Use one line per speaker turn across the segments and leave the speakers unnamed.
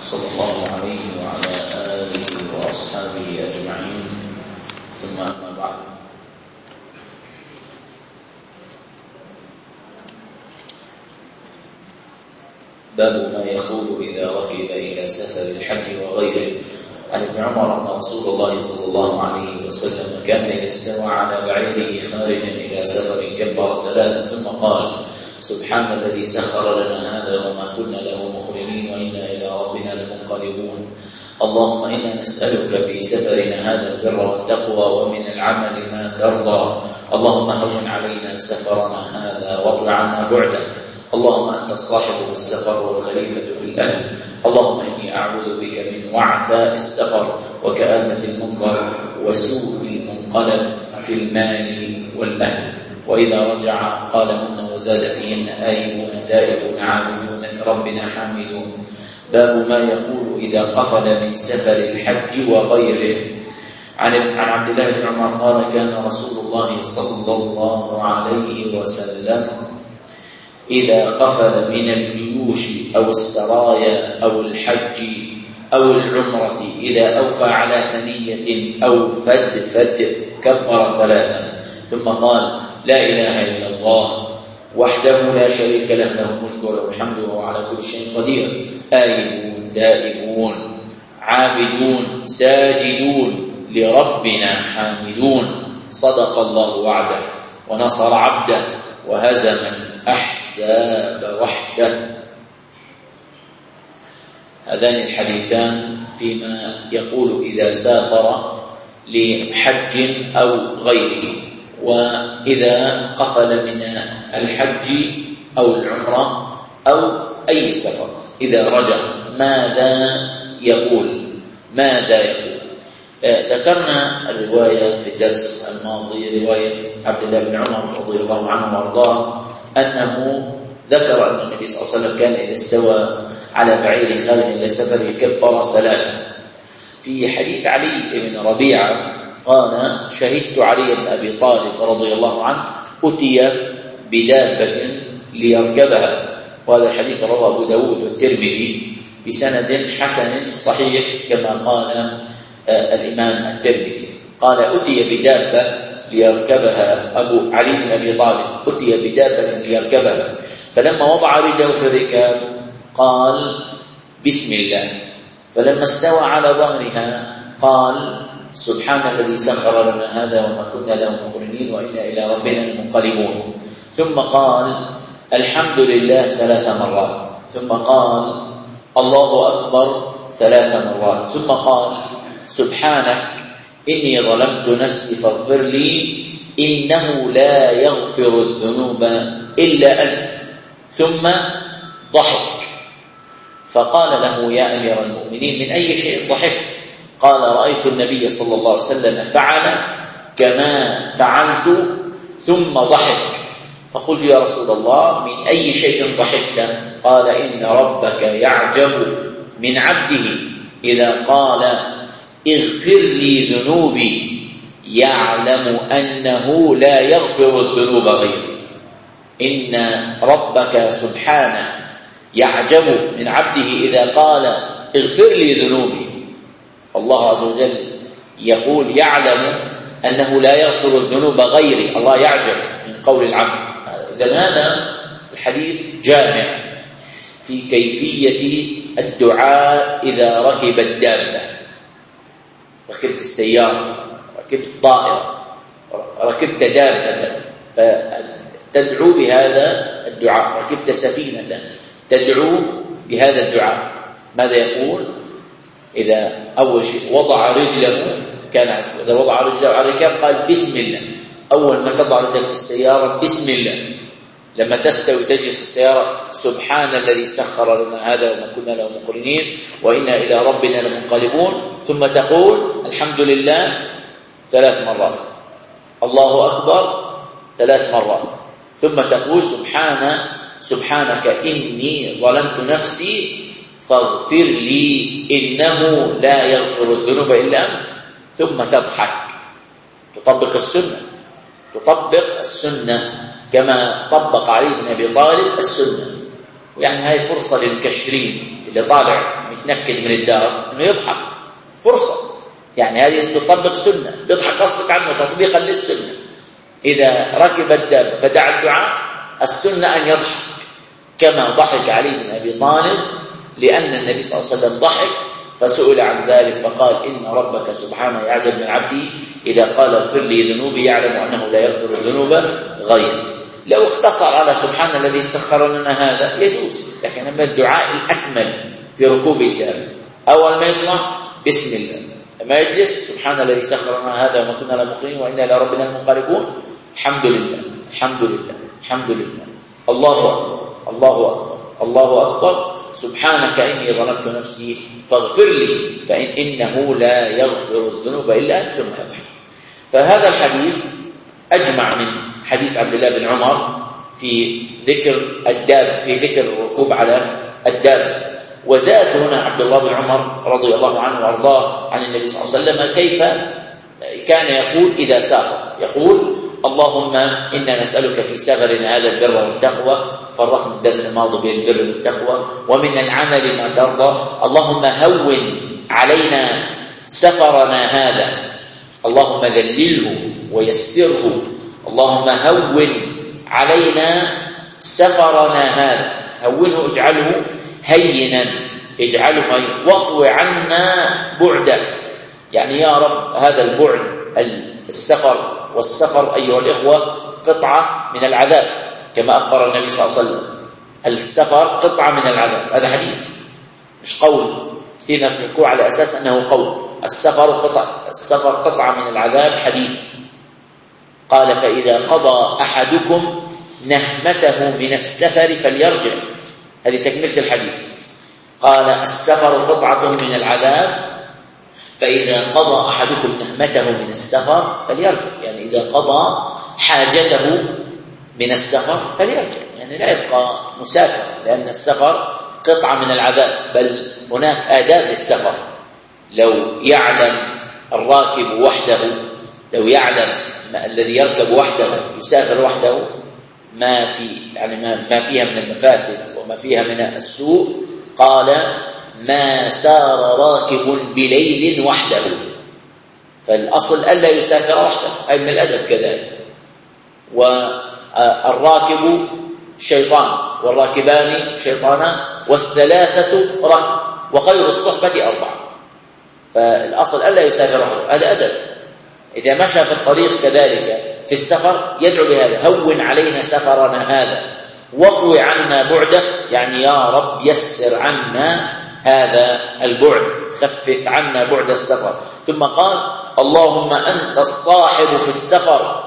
صلى الله عليه وعلى آله وأصحابه أجمعين، ثم أما بعد. باب ما يقول إذا ركب إلى سفر الحج وغيره. عن ابن عمر أن رسول الله صلى الله عليه وسلم كان إذا استوى على بعيره خارجا إلى سفر كبر ثلاثا ثم قال: سبحان الذي سخر لنا هذا وما كنا له مقرنين وإنا إلى ربنا لمنقلبون. اللهم إنا نسألك في سفرنا هذا البر والتقوى ومن العمل ما ترضى. اللهم هون علينا سفرنا هذا واطل عنا بعده. اللهم أنت الصاحب في السفر والخليفة في الأهل. اللهم إني أعوذ بك من وعثاء السفر وكآبة المنظر وسوء المنقلب في المال والأهل. وإذا رجع قالهن وزاد فيهن آيبون تائبون عابدون لربنا حامدون. باب ما يقول إذا قفل من سفر الحج وغيره. عن عبد الله بن عمر قال: كان رسول الله صلى الله عليه وسلم إذا قفل من الجيوش أو السرايا أو الحج أو العمرة إذا أوفى على ثنية أو فد كبر ثلاثا ثم قال: لا إله إلا الله وحده لا شريك له، له الملك وله الحمد وهو على كل شيء قدير. آيبون تائبون عابدون ساجدون لربنا حامدون. صدق الله وعده ونصر عبده وهزم الأحزاب وحده. هذان الحديثان فيما يقول إذا سافر لحج أو غيره، وإذا قفل من الحج أو العمرة أو أي سفر إذا رجع ماذا يقول. ذكرنا الرواية في الدرس الماضي، رواية عبد الله بن عمر رضي الله عنه وارضاه، أنه ذكر أن النبي صلى الله عليه وسلم كان إذا استوى على بعير خارج إلى سفر كبر ثلاثا. في حديث علي بن ربيعة قال: شهدت علي بن أبي طالب رضي الله عنه أتي بدابة ليركبها. وهذا الحديث رواه أبو داود والترمذي بسند حسن صحيح كما قال الإمام الترمذي. قال: أتي بدابة ليركبها أبو علي بن أبي طالب، أتي بدابة ليركبها، فلما وضع رجله في الركاب قال: بسم الله. فلما استوى على ظهرها قال: سبحان الذي سخر لنا هذا وما كنا له مقرنين وإنا إلى ربنا لمنقلبون. ثم قال: الحمد لله 3 مرات. ثم قال: الله أكبر 3 مرات. ثم قال: سبحانك إني ظلمت نفسي فاغفر لي إنه لا يغفر الذنوب إلا أنت. ثم ضحك فقال له: يا أمير المؤمنين من أي شيء ضحكت؟ قال: رأيت النبي صلى الله عليه وسلم فعل كما فعلت ثم ضحك. فقلت: يا رسول الله من أي شيء ضحكت؟ قال: إن ربك يعجب من عبده إذا قال: اغفر لي ذنوبي يعلم أنه لا يغفر الذنوب غيره. إن ربك سبحانه يعجب من عبده إذا قال: اغفر لي ذنوبي. الله عز وجل يقول يعلم أنه لا يغفر الذنوب غيري. الله يعجب من قول العبد. إذن هذا الحديث جامع في كيفية الدعاء إذا ركب الدابة. ركبت السيارة، ركبت الطائرة، ركبت دابة فتدعو بهذا الدعاء. ركبت سفينة تدعو بهذا الدعاء. ماذا يقول؟ إذا أول شيء وضع رجله كان عسكري، إذا وضع رجله على الركاب قال: بسم الله. أول ما تضع رجلك في السيارة بسم الله. لما تستوي تجلس السيارة: سبحان الذي سخر لنا هذا وما كنا له مقرنين وإنا إلى ربنا لمنقلبون. ثم تقول: الحمد لله 3 مرات، الله أكبر 3 مرات، ثم تقول: سبحانك إني ظلمت نفسي فاغفر لي إنه لا يغفر الذنوب إلا أنت. ثم تضحك. تطبق السنة كما طبق علي بن أبي طالب السنة. يعني هاي فرصة للكشرين اللي طالع متنكد من الدار انه يضحك، فرصه، يعني هذه تطبق سنه، بيضحك غصبك عنه تطبيقا للسنه. اذا ركب الدابه فدعا الدعاء السنه ان يضحك، كما ضحك علي بن ابي طالب لان النبي صلى الله عليه وسلم ضحك فسئل عن ذلك فقال إن ربك سبحانه يعجب من عبدي إذا قال اغفر لي ذنوبي يعلم أنه لا يغفر الذنوب غيري. لو اقتصر على سبحان الذي استغفر لنا هذا يجوز، لكن أما الدعاء الأكمل في ركوب الدابة أول ما يطلع بسم الله، لما يجلس سبحان الذي سخر لنا هذا وما كنا لمقرنين وإنا إلى ربنا المنقلبون، الحمد لله الحمد لله الحمد لله، الله أكبر الله أكبر الله أكبر، سبحانك إني ظلمت نفسي فاغفر لي فإنه لا يغفر الذنوب إلا أنت ثم يضحك. فهذا الحديث أجمع من حديث عبد الله بن عمر في ذكر الداب، في ذكر الركوب على الدابة. وزاد هنا عبد الله بن عمر رضي الله عنه وارضاه عن النبي صلى الله عليه وسلم كيف كان يقول إذا سافر، يقول اللهم إنا نسألك في سفرنا هذا البر والتقوى، فرقنا الدرس الماضي بين البر والتقوى، ومن العمل ما ترضى، اللهم هون علينا سفرنا هذا، اللهم ذلله ويسره، اللهم هون علينا سفرنا هذا، هونه اجعله هينا، اجعله هين، واطوي عنا بعده، يعني يا رب هذا البعد السفر، والسفر أيها الإخوة قطعة من العذاب كما أخبر النبي صلى الله عليه وسلم، السفر قطعة من العذاب، هذا حديث مش قول، في ناس يقول على أساس أنه قول، السفر قطعة من العذاب حديث. قال فإذا قضى أحدكم نهمته من السفر فليرجع، هذه تكملة الحديث. قال السفر قطعة من العذاب، فإذا قضى أحدكم نهمته من السفر فليرجع، يعني إذا قضى حاجته من السفر فليرجع، يعني لا يبقى مسافر، لأن السفر قطعة من العذاب، بل هناك آداب للسفر. لو يعلم الراكب وحده، لو يعلم الذي يركب وحده يسافر وحده ما فيها من المفاسد وما فيها من السوء، قال ما سار راكب بليل وحده، فالأصل ألا يسافر وحده، أي من الأدب كذلك. والراكب شيطان والراكبان شيطانان والثلاثة ركب وخير الصحبة 4، فالأصل ألا يسافر وحده، هذا أدب. إذا مشى في الطريق كذلك في السفر يدعو بهذا، هون علينا سفرنا هذا، واطوي عنا بعده، يعني يا رب يسر عنا هذا البعد، خفف عنا بعد السفر. ثم قال اللهم أنت الصاحب في السفر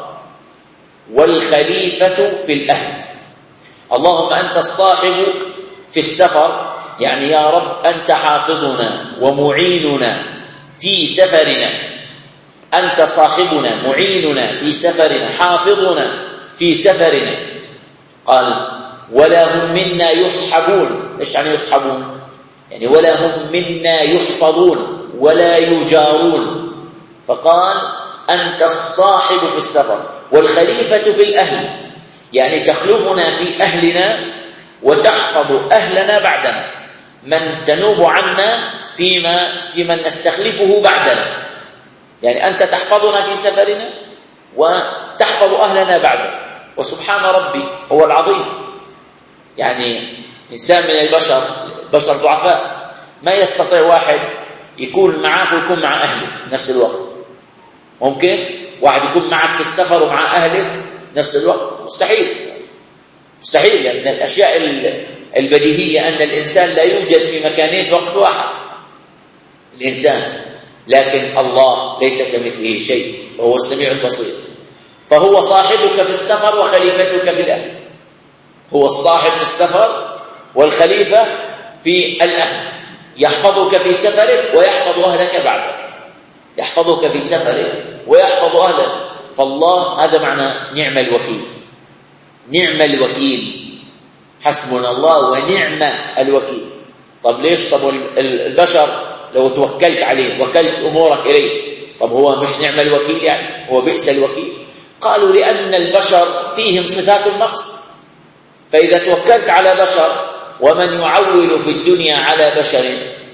والخليفة في الأهل، اللهم أنت الصاحب في السفر، يعني يا رب أنت حافظنا ومعيننا في سفرنا، أنت صاحبنا معيننا في سفرنا حافظنا في سفرنا. قال ولا هم منا يصحبون، إيش يعني يصحبون؟ يعني ولا هم منا يحفظون ولا يجارون. فقال أنت الصاحب في السفر والخليفة في الأهل، يعني تخلفنا في أهلنا وتحفظ أهلنا بعدنا، من تنوب عنا في من نستخلفه بعدنا، يعني أنت تحفظنا في سفرنا وتحفظ أهلنا بعدنا. وسبحان ربي هو العظيم، يعني إنسان من البشر بشر ضعفاء، ما يستطيع واحد يكون معك ويكون مع أهلك نفس الوقت. ممكن واحد يكون معك في السفر ومع أهلك نفس الوقت؟ مستحيل، مستحيل، يعني من الأشياء البديهية أن الإنسان لا يوجد في مكانين في وقت واحد الإنسان، لكن الله ليس كمثله شيء وهو السميع البصير. فهو صاحبك في السفر وخليفتك في الأهل، هو الصاحب في السفر والخليفة في الأهل، يحفظك في سفرك ويحفظ أهلك بعدك، يحفظك في سفرك ويحفظ أهلك. فالله هذا معنى نعم الوكيل، نعم الوكيل، حسبنا الله ونعم الوكيل. طب ليش؟ طب البشر لو توكلت عليه وكلت أمورك إليه، طب هو مش نعم الوكيل؟ يعني هو بئس الوكيل. قالوا لأن البشر فيهم صفات النقص، فإذا توكلت على بشر، ومن يعول في الدنيا على بشر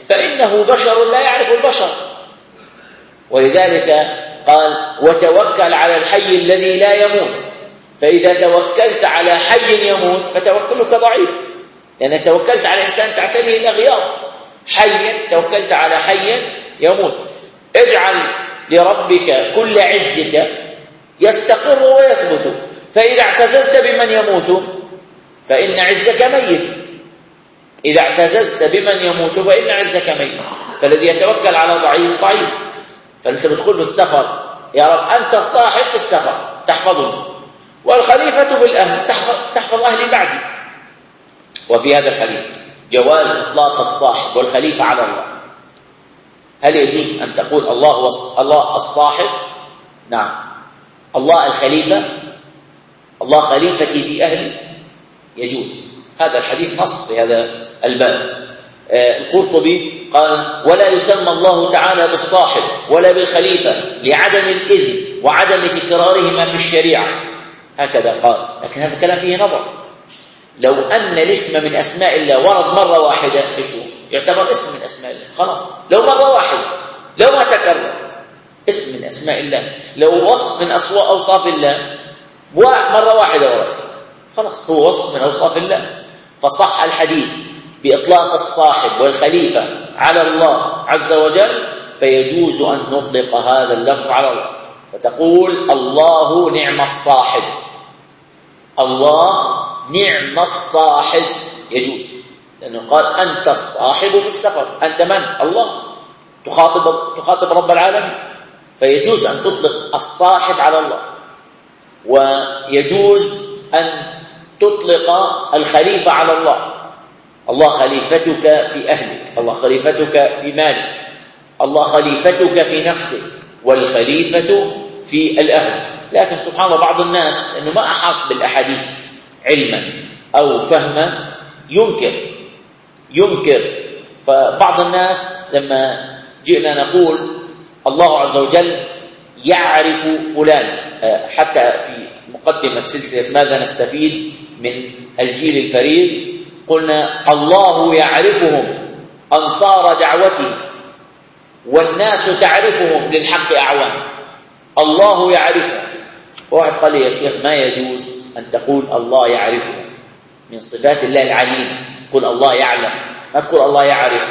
فإنه بشر لا يعرف البشر. ولذلك قال وتوكل على الحي الذي لا يموت، فإذا توكلت على حي يموت فتوكلك ضعيف، لأنك توكلت على إنسان تعتني إلى غياب. حي توكلت على حي يموت. اجعل لربك كل عزك يستقر ويثبت، فإذا اعتززت بمن يموت فإن عزك ميت. إذا اعتززت بمن يموت فإن عزك ميت. فالذي يتوكل على ضعيف. فأنت بتدخل بالسفر، يا رب أنت الصاحب في السفر تحفظني، والخليفة في الأهل تحفظ أهلي بعدي. وفي هذا الحديث جواز إطلاق الصاحب والخليفة على الله. هل يجوز أن تقول الله الصاحب؟ نعم. الله الخليفة، الله خليفتي في أهلي، يجوز. هذا الحديث نص في هذا الباب. القرطبي قال ولا يسمى الله تعالى بالصاحب ولا بالخليفة لعدم الإذن وعدم تكرارهما في الشريعة، هكذا قال. لكن هذا الكلام فيه نظر. لو أن الاسم من أسماء الله ورد مرة واحدة إيش هو؟ يعتبر اسم من أسماء الله خلاص. لو مرة واحدة، لو ما تكرر، اسم من أسماء الله. لو وصف من أوصاف الله مرة واحدة ورد، خلاص هو وصف من أوصاف الله. فصح الحديث بإطلاق الصاحب والخليفة على الله عز وجل، فيجوز أن نطلق هذا اللفظ على الله، فتقول الله نعم الصاحب، الله نعم الصاحب، يجوز. لأنه قال أنت الصاحب في السفر. أنت من؟ الله. تخاطب رب العالمين، فيجوز أن تطلق الصاحب على الله، ويجوز أن تطلق الخليفة على الله. الله خليفتك في أهلك، الله خليفتك في مالك، الله خليفتك في نفسك، والخليفة في الأهل. لكن سبحان الله بعض الناس أنه ما أحاط بالأحاديث علما أو فهما ينكر. فبعض الناس لما جئنا نقول الله عز وجل يعرف فلان، حتى في مقدمة سلسلة ماذا نستفيد من الجيل الفريد قلنا الله يعرفهم أنصار دعوته والناس تعرفهم للحق أعوان. الله يعرفهم. فواحد قال لي يا شيخ ما يجوز أن تقول الله يعرفهم، من صفات الله العليم، قل الله يعلم، ما تقول الله يعرف.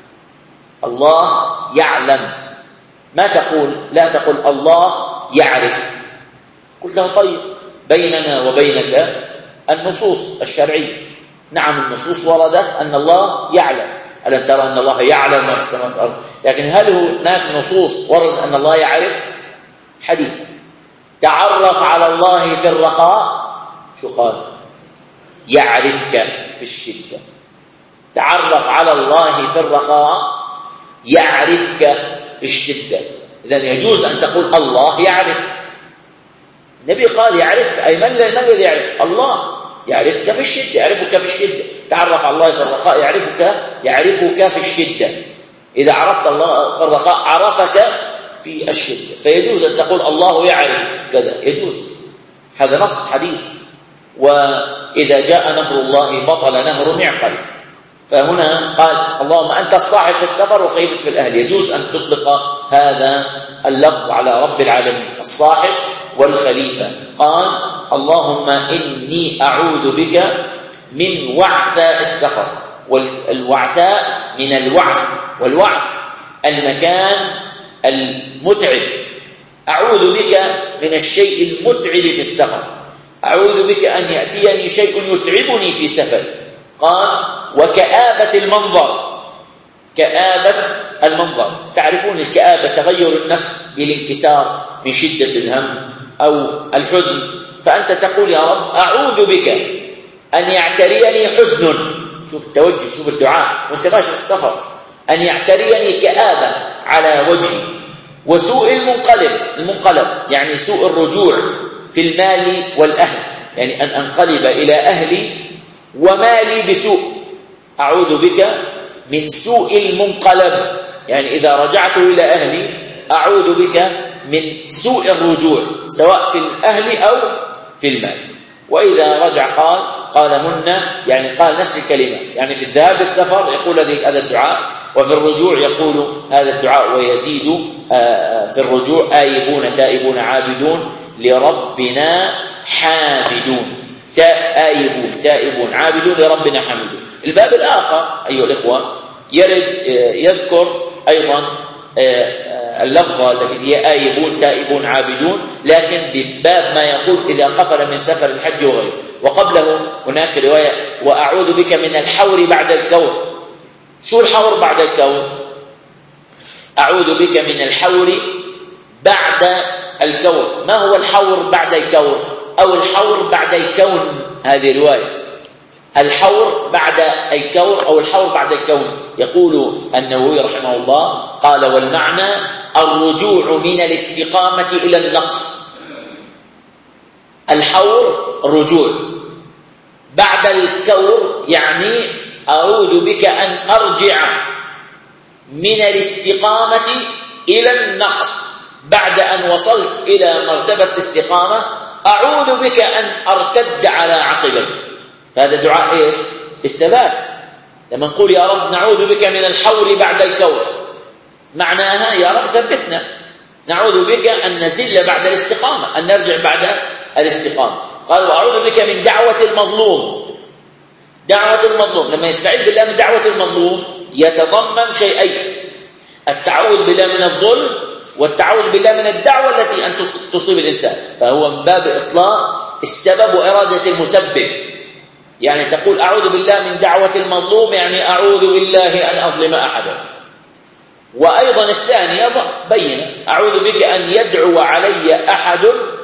الله يعلم، ما تقول، لا تقول الله يعرف. قلت له طيب بيننا وبينك النصوص الشرعية. نعم النصوص وردت أن الله يعلم، ألم ترى أن الله يعلم ما في السماوات والأرض، لكن هل هناك نصوص وردت أن الله يعرف؟ حديث تعرف على الله في الرخاء، شو قال؟ يعرفك في الشدة. تعرف على الله في الرخاء يعرفك في الشدة. إذن يجوز أن تقول الله يعرف. النبي قال يعرفك، أي من الذي يعرف؟ الله يعرفك في الشدة، يعرفك في الشدة. تعرف على الله في الرخاء يعرفك في الشدة. إذا عرفت الله في الرخاء عرفك في الشدة. فيجوز أن تقول الله يعرف كذا، يجوز. هذا نص حديث. وإذا جاء نهر الله بطل نهر معقل. فهنا قال اللهم أنت الصاحب في السفر وخليفة في الأهل، يجوز أن تطلق هذا اللفظ على رب العالمين، الصاحب والخليفة. قال اللهم إني أعوذ بك من وعثاء السفر. والوعثاء من الوعث، والوعث المكان المتعب. أعوذ بك من الشيء المتعب في السفر، أعوذ بك أن يأتيني شيء يتعبني في سفر. قال وكآبة المنظر. كآبة المنظر، تعرفون الكآبة تغير النفس بالانكسار من شدة الهم أو الحزن. فأنت تقول يا رب أعوذ بك أن يعتريني حزن. شوف التوجه، شوف الدعاء وانت ماشي في السفر. أن يعتريني كآبة على وجهي، وسوء المنقلب يعني سوء الرجوع في المال والأهل، يعني أن أنقلب إلى أهلي ومالي بسوء. أعوذ بك من سوء المنقلب، يعني إذا رجعت إلى أهلي أعوذ بك من سوء الرجوع سواء في الأهل أو في المال. وإذا رجع قالهن، يعني قال نفس الكلمة، يعني في الذهاب بالسفر يقول هذا الدعاء، وفي الرجوع يقول هذا الدعاء ويزيد في الرجوع آيبون تائبون عابدون لربنا حامدون. آيبون تائبون عابدون لربنا حامدون. الباب الآخر أيها الإخوة يذكر أيضا اللفظة التي هي آيبون تائبون عابدون، لكن بباب ما يقول إذا قفل من سفر الحج وغيره. وقبله هناك رواية وأعوذ بك من الحور بعد الكور. شو الحور بعد الكون؟ أعوذ بك من الحور بعد الكون. ما هو الحور بعد الكون أو الحور بعد الكون؟ هذه رواية الحور بعد الكون أو الحور بعد الكون. يقول النووي رحمه الله قال والمعنى الرجوع من الاستقامة إلى النقص. الحور رجوع بعد الكون، يعني أعوذ بك أن أرجع من الاستقامة إلى النقص. بعد أن وصلت إلى مرتبة الاستقامة أعوذ بك أن أرتد على عقبي. فهذا دعاء إيش؟ الثبات. لما نقول يا رب نعوذ بك من الحور بعد الكور، معناها يا رب ثبتنا. نعوذ بك أن نزل بعد الاستقامة، أن نرجع بعد الاستقامة. قال وأعوذ بك من دعوة المظلوم. دعوة المظلوم، لما يستعيذ بالله من دعوة المظلوم يتضمن شيئين: التعوذ بالله من الظلم، والتعوذ بالله من الدعوة التي أن تصيب الإنسان. فهو من باب إطلاق السبب وإرادة المسبب. يعني تقول أعوذ بالله من دعوة المظلوم، يعني أعوذ بالله أن أظلم أحدا. وأيضا الثانية بينة: أعوذ بك أن يدعو علي أحد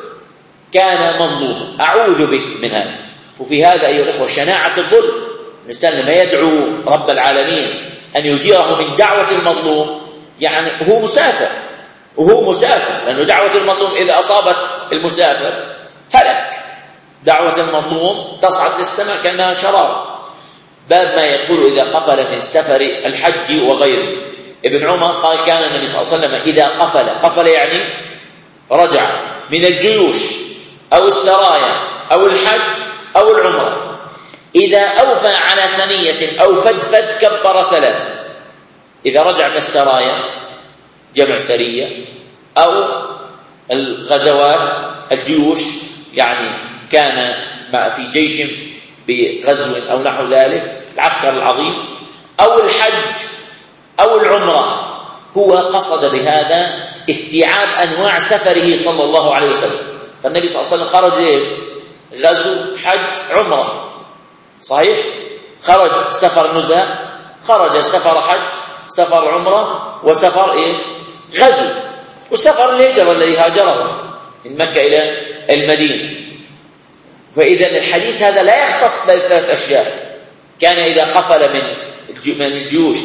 كان مظلوما. أعوذ بك من هذا. وفي هذا أيها الأخوة شناعة الظلم. الإنسان لما يدعو رب العالمين أن يجيره من دعوة المظلوم، يعني هو مسافر، وهو مسافر، لأنه دعوة المظلوم إذا أصابت المسافر هلك. دعوة المظلوم تصعد للسماء كأنها شرار. باب ما يقول إذا قفل من سفر الحج وغيره. ابن عمر قال كان النبي صلى الله عليه وسلم إذا قفل يعني رجع من الجيوش أو السرايا أو الحج أو العمرة، إذا أوفى على ثنية أو فدفد كبر 3. إذا رجع من السرايا جمع سرية أو الغزوات الجيوش، يعني كان في جيش بغزو أو نحو ذلك، العسكر العظيم، أو الحج أو العمرة، هو قصد بهذا استيعاب أنواع سفره صلى الله عليه وسلم. فالنبي صلى الله عليه وسلم خرج إيش؟ غزو، حج، عمرة، صحيح؟ خرج سفر نزهة، خرج سفر حج، سفر عمرة، وسفر إيش؟ غزو، وسفر الهجرة الذي هاجره من مكة إلى المدينة. فإذا الحديث هذا لا يختص بثلاث أشياء. كان إذا قفل من الجيوش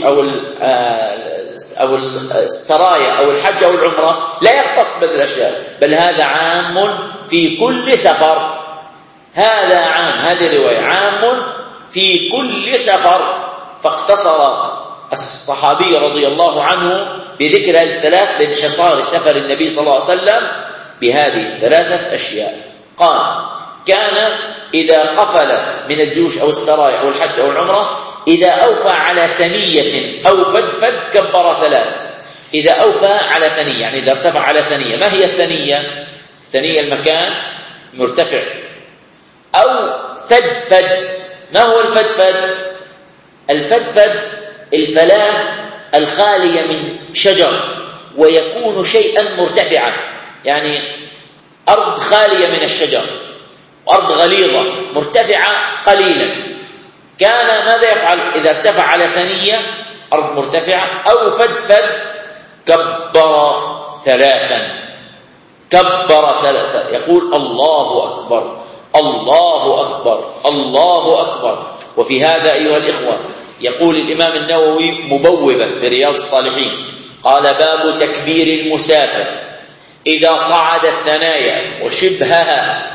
أو السرايا أو الحج أو العمرة لا يختص بهذه الأشياء، بل هذا عام في كل سفر. هذا عام، هذه الرواية عام في كل سفر. فاقتصر الصحابي رضي الله عنه بذكر هذه الثلاث لانحصار سفر النبي صلى الله عليه وسلم بهذه 3 أشياء. قال كان إذا قفل من الجيوش أو السرايا أو الحج أو العمرة إذا أوفى على ثنية أو فدفد كبر 3. إذا أوفى على ثنية يعني إذا ارتفع على ثنية. ما هي الثنية؟ الثنية المكان مرتفع. أو فدفد. ما هو الفدفد؟ الفدفد الفلاة الخالية من شجر، ويكون شيئا مرتفعا، يعني أرض خالية من الشجر، أرض غليظة مرتفعة قليلا. كان ماذا يفعل إذا ارتفع على ثنية أرض مرتفعة أو فدفد؟ كبر 3. كبر 3، يقول الله أكبر الله أكبر الله أكبر. وفي هذا أيها الإخوة يقول الإمام النووي مبوبا في رياض الصالحين قال باب تكبير المسافر إذا صعد الثنايا وشبهها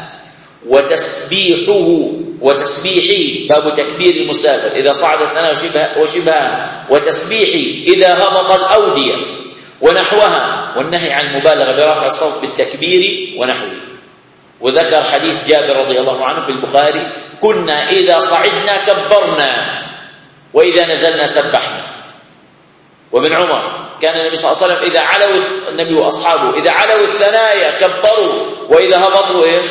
وتسبيحه. باب تكبير المسافر إذا صعد الثنايا وشبهها وتسبيحه إذا هبط الأودية ونحوها، والنهي عن المبالغة برفع الصوت بالتكبير ونحوه. وذكر حديث جابر رضي الله عنه في البخاري: كنا إذا صعدنا كبرنا وإذا نزلنا سبحنا. وابن عمر كان النبي صلى الله عليه وسلم إذا علوا النبي وأصحابه إذا علوا الثنايا كبروا وإذا هبطوا إيش؟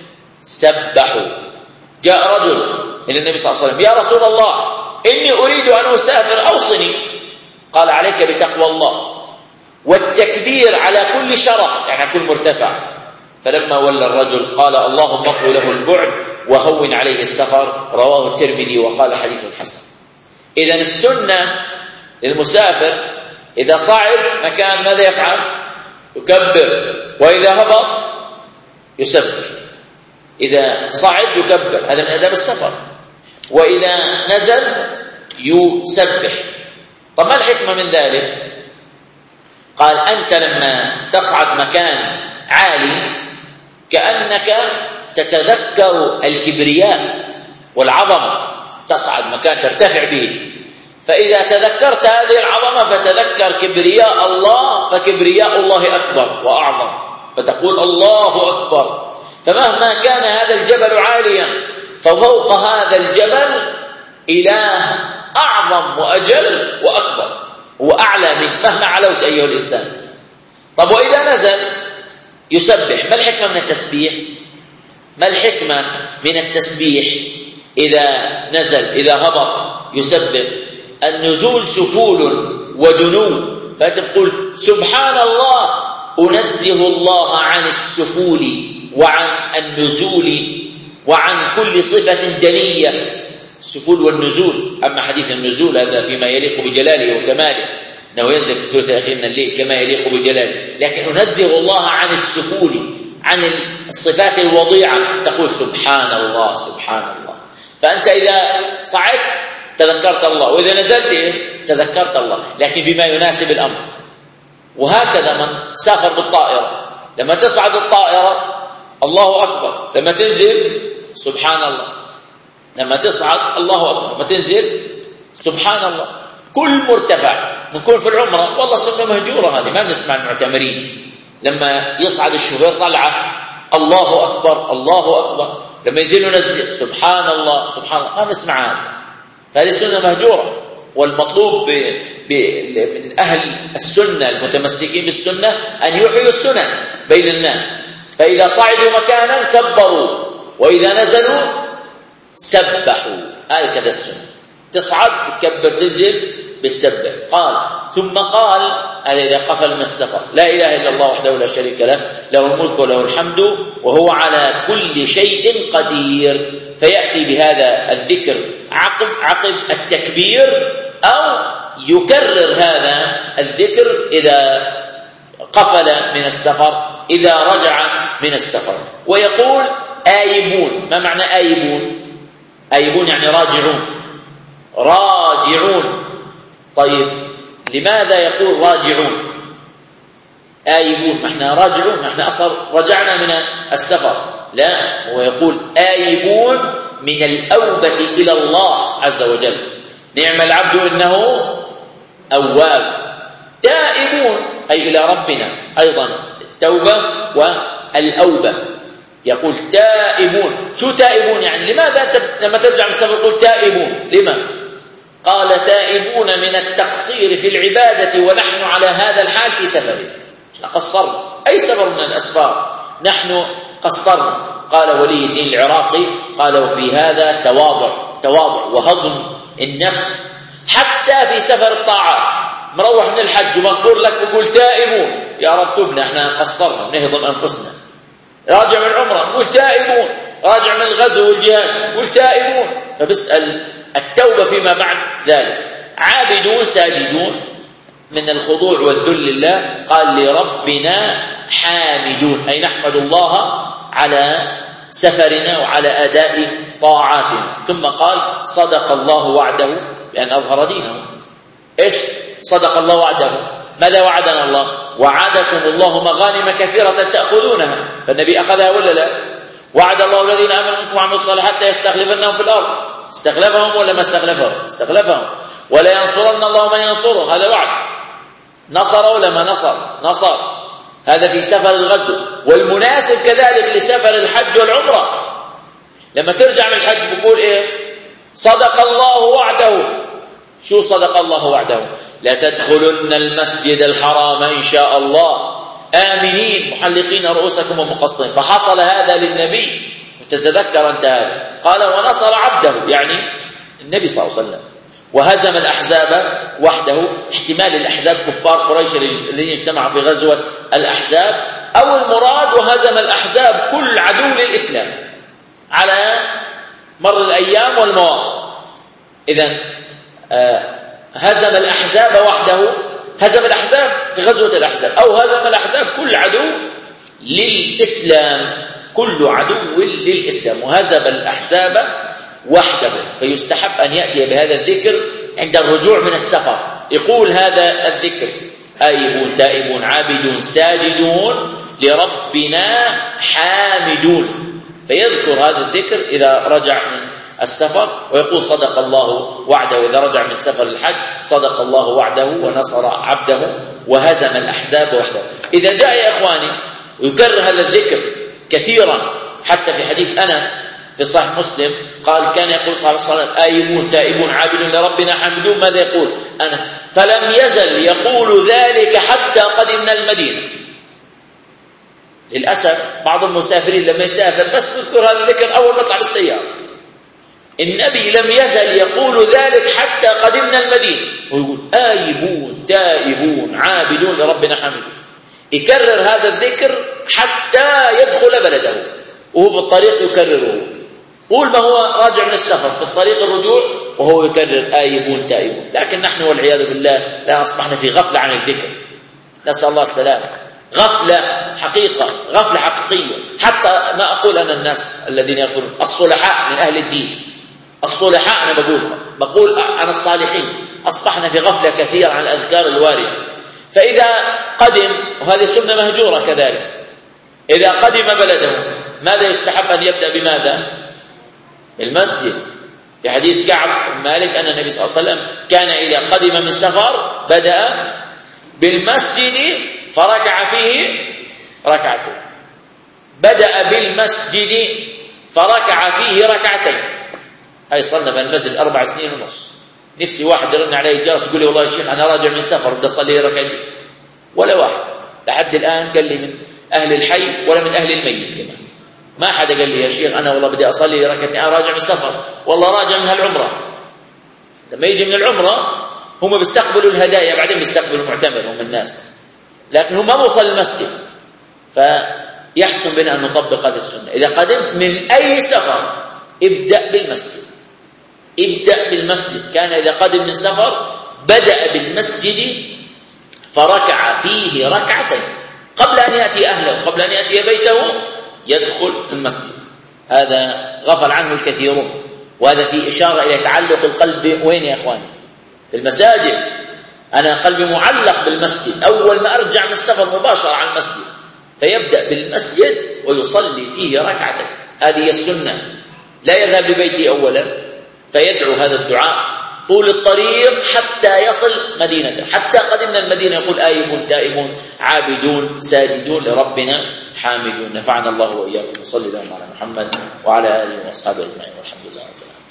سبحوا. جاء رجل إلى النبي صلى الله عليه وسلم: يا رسول الله إني أريد أن أسافر أوصني. قال: عليك بتقوى الله والتكبير على كل شرف، يعني كل مرتفع. فلما ولى الرجل قال: اللهم اطوي له البعد وهون عليه السفر. رواه الترمذي وقال حديث حسن. إذن السنة للمسافر إذا صعد مكان ماذا يفعل؟ يكبر، وإذا هبط يسبح. إذا صعد يكبر، هذا من آداب السفر. وإذا نزل يسبح. طب ما الحكمة من ذلك؟ قال: أنت لما تصعد مكان عالي كأنك تتذكر الكبرياء والعظمة، تصعد مكان ترتفع به، فإذا تذكرت هذه العظمة فتذكر كبرياء الله، فكبرياء الله أكبر وأعظم، فتقول الله أكبر. فمهما كان هذا الجبل عاليا ففوق هذا الجبل إله أعظم وأجل وأكبر وأعلى منه مهما علوت أيها الإنسان. طب وإذا نزل يسبح. ما الحكمة من التسبيح؟ ما الحكمة من التسبيح إذا نزل إذا هبط يسبح؟ النزول سفول ودنو، فأنت تقول سبحان الله، أنزه الله عن السفول وعن النزول وعن كل صفة دنية، السفول والنزول. أما حديث النزول هذا فيما يليق بجلاله وكماله، أنه ينزل في الثلث الأخير من الليل كما يليق بجلاله، لكن أنزه الله عن السفول، عن الصفات الوضيعة، تقول سبحان الله سبحان الله. فأنت إذا صعدت تذكرت الله، وإذا نزلت إيش؟ تذكرت الله، لكن بما يناسب الأمر. وهكذا من سافر بالطائرة، لما تصعد الطائرة الله أكبر، لما تنزل سبحان الله، لما تصعد الله أكبر، لما تنزل سبحان الله. كل مرتفع. نكون في العمرة والله سنة مهجورة هذه، ما بنسمع المعتمرين لما يصعد الشوفير طلعة الله أكبر الله أكبر، لما ينزلوا نزل سبحان الله سبحان الله، ما بنسمع هذا. فهذه السنة مهجورة. والمطلوب من أهل السنة المتمسكين بالسنة أن يحيوا السنن بين الناس. فإذا صعدوا مكانا كبروا، وإذا نزلوا سبحوا. هكذا السنة، تصعد بتكبر، تنزل بتسبح. قال ثم قال: هذا إذا قفل من السفر: لا إله إلا الله وحده لا شريك له، له الملك وله الحمد وهو على كل شيء قدير. فيأتي بهذا الذكر عقب التكبير، أو يكرر هذا الذكر إذا قفل من السفر، إذا رجع من السفر. ويقول آيبون. ما معنى آيبون؟ آيبون يعني راجعون، راجعون. طيب لماذا يقول راجعون آيبون؟ ما احنا راجعون، ما احنا أصلا رجعنا من السفر. لا، هو يقول آيبون من الأوبة إلى الله عز وجل. نعم العبد إنه أواب. تائبون أي إلى ربنا أيضا، التوبة والأوبة. يقول تائبون. شو تائبون يعني؟ لماذا لما ترجع من السفر تقول تائبون؟ لما؟ قال تائبون من التقصير في العبادة ونحن على هذا الحال في سفر. قصرنا، أي سفر من الأسفار نحن قصرنا. قال ولي الدين العراقي قال: وفي هذا تواضع وهضم النفس حتى في سفر الطاعات. مروح من الحج ومغفور لك وقول تائبون، يا رب تبنا، احنا قصرنا ونهضم أنفسنا. راجع من العمرة نقول تائبون، راجع من الغزو والجهاد نقول تائبون. فبسأل التوبة فيما بعد ذلك. عابدون ساجدون من الخضوع والذل لله. قال لربنا حامدون، أي نحمد الله على سفرنا وعلى أداء طاعاتنا. ثم قال صدق الله وعده بأن أظهر دينه. إيش صدق الله وعده؟ ماذا وعدنا الله؟ وعدكم الله مغانم كثيرة تأخذونها. فالنبي أخذها ولا لا؟ وعد الله الذين آمنوا منكم وعملوا الصالحات ليستخلفنهم في الأرض. استخلفهم ولا ما استخلفهم؟ استخلفهم. ولا ينصرن الله من ينصره، هذا وعد. نصر ولا ما نصر؟ نصر. هذا في سفر الغزو. والمناسب كذلك لسفر الحج والعمرة. لما ترجع من الحج بقول إيش؟ صدق الله وعده. شو صدق الله وعده؟ لتدخلن المسجد الحرام إن شاء الله آمنين محلقين رؤوسكم ومقصرين. فحصل هذا للنبي، وتتذكر أنت هذا. قال ونصر عبده، يعني النبي صلى الله عليه وسلم، وهزم الأحزاب وحده. احتمال الأحزاب كفار قريش الذين اجتمعوا في غزوة الأحزاب، أو المراد وهزم الأحزاب كل عدو للإسلام على مر الأيام والمواقف. إذن هزم الأحزاب وحده، هزم الأحزاب في غزوة الأحزاب، أو هزم الأحزاب كل عدو للإسلام، كل عدو للإسلام، وهزم الأحزاب وحده. فيستحب أن يأتي بهذا الذكر عند الرجوع من السفر، يقول هذا الذكر: آيبون تائبون عابدون ساجدون لربنا حامدون. فيذكر هذا الذكر إذا رجع من السفر، ويقول صدق الله وعده. إذا رجع من سفر الحج صدق الله وعده ونصر عبده وهزم الأحزاب وحده. إذا جاء يا إخواني ويكرر هذا الذكر كثيرا، حتى في حديث أنس في صحيح مسلم قال كان يقول صلى الله عليه وسلم: آيبون تائبون عابدون لربنا حامدون. ماذا يقول أنس؟ فلم يزل يقول ذلك حتى قدمنا المدينة. للأسف بعض المسافرين لما يسافر بس يذكر هذا الذكر أول ما يطلع بالسيارة. النبي لم يزل يقول ذلك حتى قدمنا المدينة، ويقول آيبون تائبون عابدون لربنا حامدون. يكرر هذا الذكر حتى يدخل بلده، وهو في الطريق يكرره. قول ما هو راجع من السفر في الطريق الرجوع وهو يكرر آيبون تائبون. لكن نحن والعياذ بالله لا أصبحنا في غفلة عن الذكر، نسأل الله السلامة. غفلة حقيقة، غفلة حقيقية. حتى ما أقول أنا الناس الذين يقولون الصلحاء من أهل الدين، الصلحاء أنا بقول عن الصالحين، أصبحنا في غفلة كثيرة عن الأذكار الواردة. فإذا قدم، وهذه سنة مهجورة كذلك، إذا قدم بلده ماذا يستحب أن يبدأ بماذا؟ المسجد. في حديث كعب بن مالك أن النبي صلى الله عليه وسلم كان إذا قدم من سفر بدأ بالمسجد فركع فيه ركعتين. بدأ بالمسجد فركع فيه ركعتين. هاي صلنا في المسجد 4 سنين ونص. نفسي واحد يرن علي الجرس يقول لي والله يا شيخ أنا راجع من سفر بدي أصلي ركعتين، ولا واحد لحد الآن قال لي من أهل الحي ولا من أهل الميت كمان. ما حدا قال لي يا شيخ أنا والله بدي أصلي ركعتين، أنا راجع من سفر، والله راجع من هالعمرة. لما يجي من العمرة هم بيستقبلوا الهدايا، بعدين بيستقبلوا المعتمر هم الناس، لكن هم ما بوصل المسجد. فيحسن بنا أن نطبق هذه السنة. إذا قدمت من أي سفر ابدأ بالمسجد، ابدأ بالمسجد. كان إذا قدم من سفر بدأ بالمسجد فركع فيه ركعتين قبل أن يأتي أهله، قبل أن يأتي بيته يدخل المسجد. هذا غفل عنه الكثيرون، وهذا في إشارة إلى تعلق القلب وين يا إخواني؟ في المساجد. أنا قلبي معلق بالمسجد، أول ما أرجع من السفر مباشرة على المسجد، فيبدأ بالمسجد ويصلي فيه ركعتين. هذه السنة. لا يذهب لبيته أولا فيدعو هذا الدعاء طول الطريق حتى يصل مدينته. حتى قدمنا المدينة يقول آيبون تائبون عابدون ساجدون لربنا حامدون. نفعنا الله وإياكم. وصلي اللهم على محمد وعلى آله وأصحابه أجمعين.